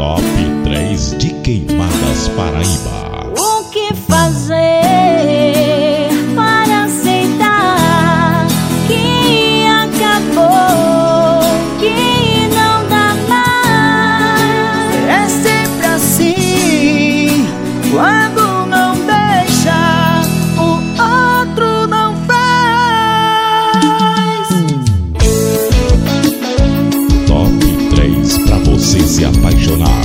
Top 3 de Queimadas Paraíba. O que fazer para aceitar que acabou, que não dá mais? É sempre assim, quando não deixa, o outro não faz. Top 3 pra você se apaixonar.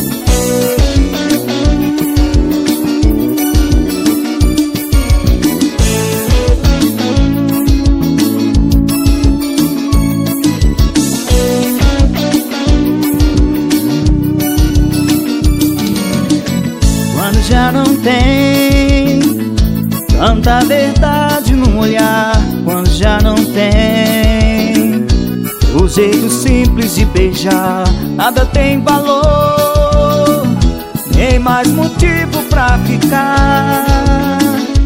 Quando já não tem tanta verdade no olhar, quando já não tem o jeito simples de beijar, nada tem valor, nem mais motivo pra ficar.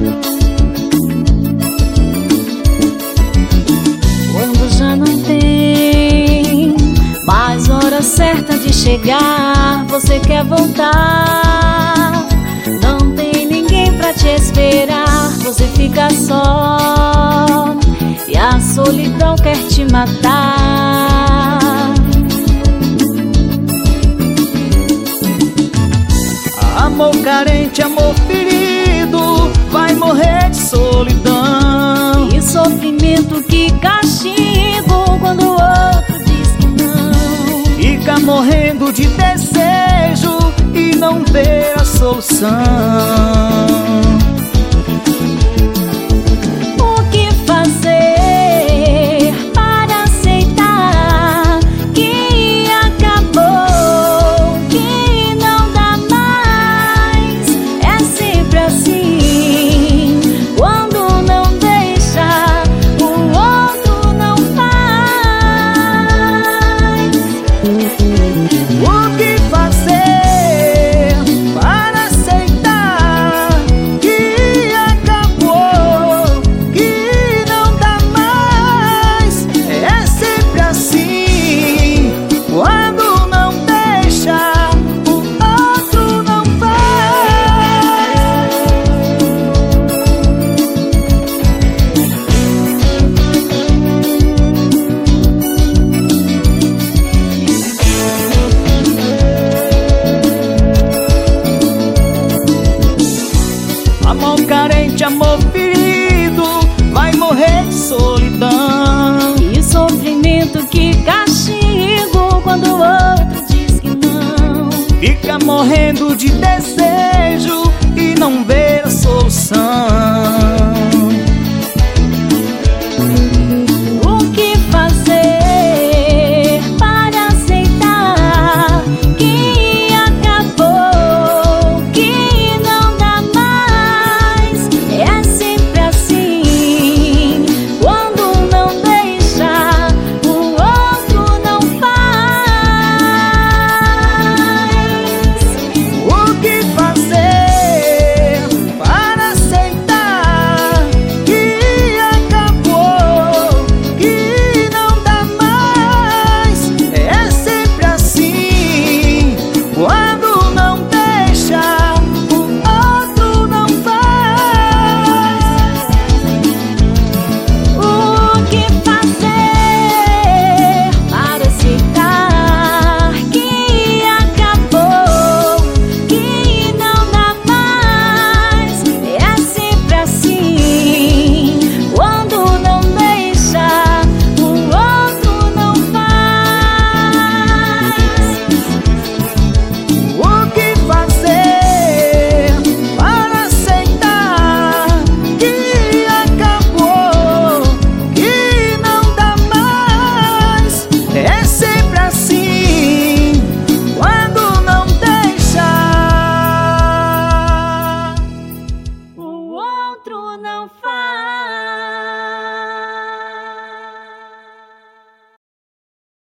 Quando já não tem mais hora certa de chegar, você quer voltar, não tem ninguém pra te esperar, você fica só e a solidão quer te matar. Amor carente, amor ferido, vai morrer de solidão. E sofrimento, que castigo quando o outro diz que não. Fica morrendo de desejo e não vê a solução. O que fazer para aceitar que acabou, que não dá mais? É sempre assim, quando não deixa, o outro não faz. O que fazer para aceitar que acabou, que não dá mais? É sempre assim, quando não deixa, o outro não faz. Amor carente, amor ferido, vai morrer de solidão. E sofrimento, que castigo quando o outro diz que não. Fica morrendo de desejo e não vê a solução.